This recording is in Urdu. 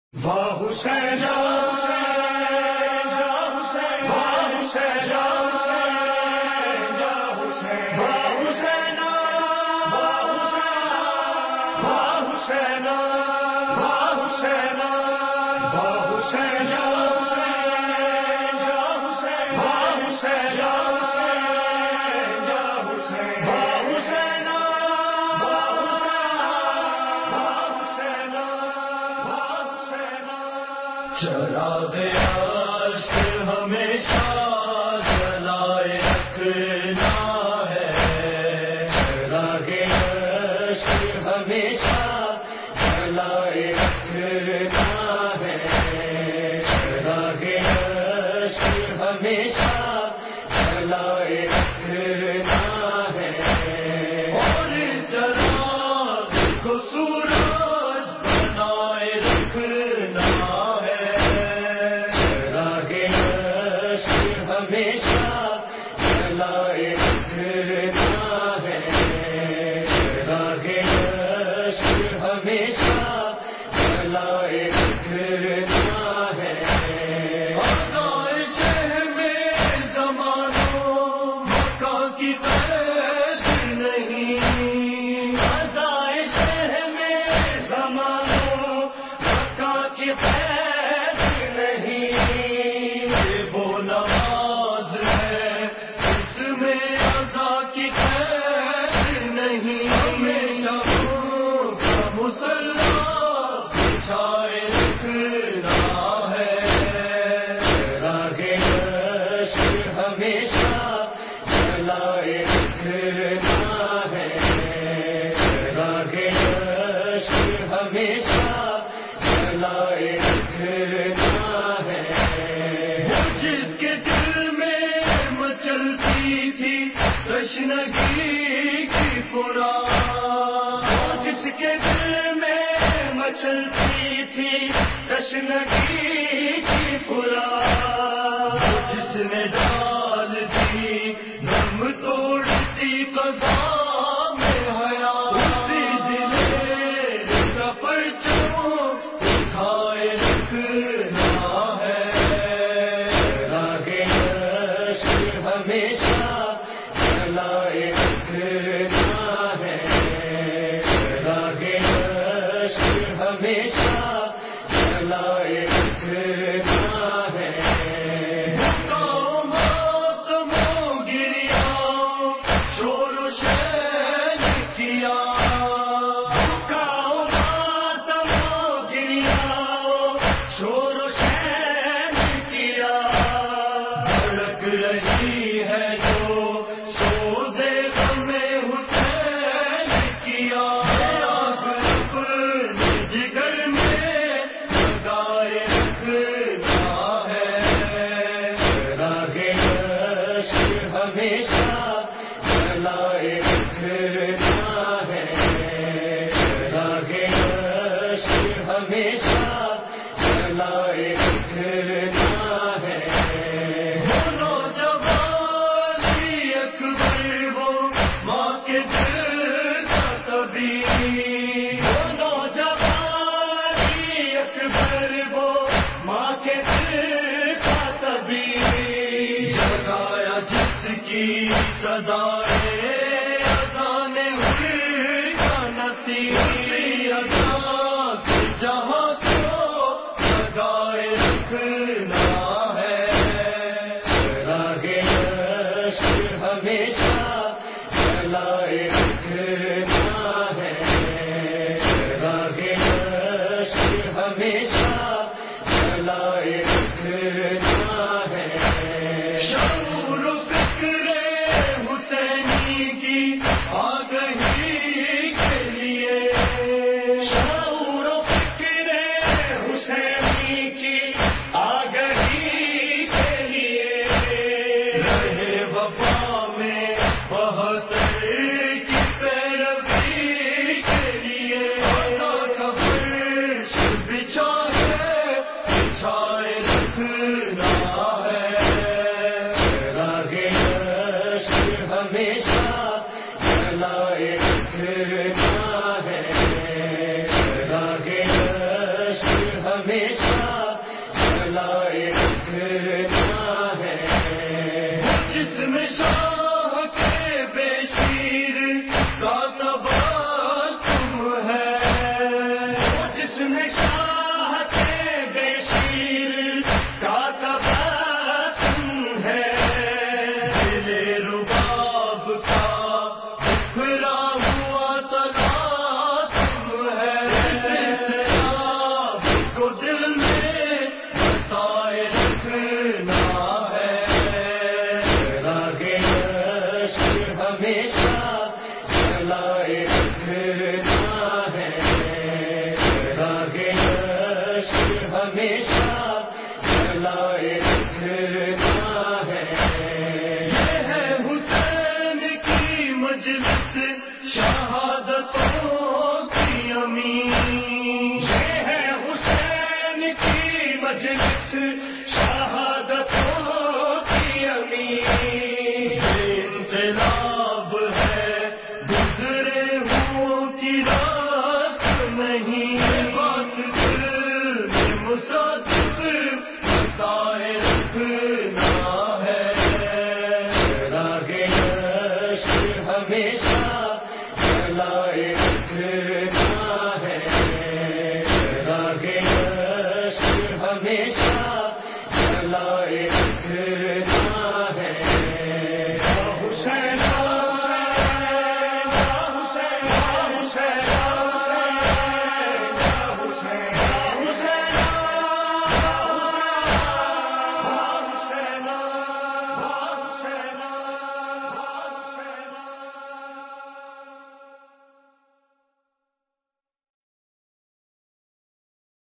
واہ حسین چراغ عشق ہمیشہ جلائے رکھنا ہے، چراغ عشق ہمیشہ جلائے رکھنا ہے، چراغ عشق ہمیشہ جلائے رکھنا ہے، اور چراغ کو سورج بنائے رکھنا ہمیشہ جلائے رکھنا ہے، چراغ عشق ہمیشہ جلائے رکھنا ہے، آزائش میں زمانوں مکہ کی قید نہیں، آزائش میں زمانوں مکہ کی قید نہیں، وہ نماز ہے اس میں عزا کی قید نہیں، ہمیشہ کا مصلی بچھائے رکھنا ہے، چراغ عشق ہمیشہ جلائے رکھنا ہے، چراغ عشق ہمیشہ جلائے رکھنا ہے، جس کے دل میں مچلتی تھی تشنگی کی پران، جس کے دل میں مچلتی تھی تشنگی کی پران، جس نے ڈال دی دم توڑتی قضا میں حیا، اسی دل کا پرچم اٹھائے رکھنا ہمیشہ جلائے رکھنا ہے، چراغ عشق ہمیشہ جلائے رکھنا ہے، ماتم و گریا شور و شین کیا، ماتم و گریا شور و شین کیا، بھڑک رہی ہے جو سوزے غم حسین کیا، آگ اپنے جگر میں لگائے رکھنا ہے، چراغ عشق ہمیشہ جلائے رکھنا ہے، چراغ عشق ہمیشہ جلائے رکھنا ہے، جگایا جس کی صدائے اذان ہوئی کا نصیب، اذان سے جہاں کو جگائے رکھنا ہے، چراغ عشق ہمیشہ جلائے رکھنا ہے، چراغ عشق ہمیشہ جلائے رکھنا ہے، شعور و فکر حسینی کی آگہی کے لیے، شعور و فکر حسینی کی آگہی کے لیے، رہے وفا میں بہت کی پیروی کے لیے، کا فرش بچھائے رکھنا ہے، چراغ عشق ہمیشہ جلائے رکھنا ہے، چراغ عشق ہمیشہ جلائے رکھنا ہے. جسم شاہ کے بے شیر کا تبسم ہے. جسم شاہ کے بے شیر کا تبسم ہے. دل رباب کا بکھرا ہوا طلاسم ہے. آپ کو دل میں بسائے رکھنا ہے. راگے عشق ہمیشہ جلائے رکھنا ہے. راگے عشق ہمیشہ جلائے رکھنا ہے. یہ ہے حسین کی مجلس شہادتوں کی امین. یہ ہے حسین کی مجلس شہادتوں کی امین. انقلاب ہے گزرے ہوں کی راست نہیں. بات دل میں مصادق بسائے رکھنا ہے. راگے عشق ہمیشہ جلائے رکھنا ہے. راگے عشق ہمیشہ